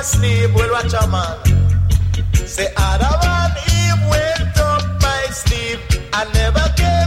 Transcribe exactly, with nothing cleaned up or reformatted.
sleep. Well, watch a man. Say Adam and Eve went up by sleep. I never get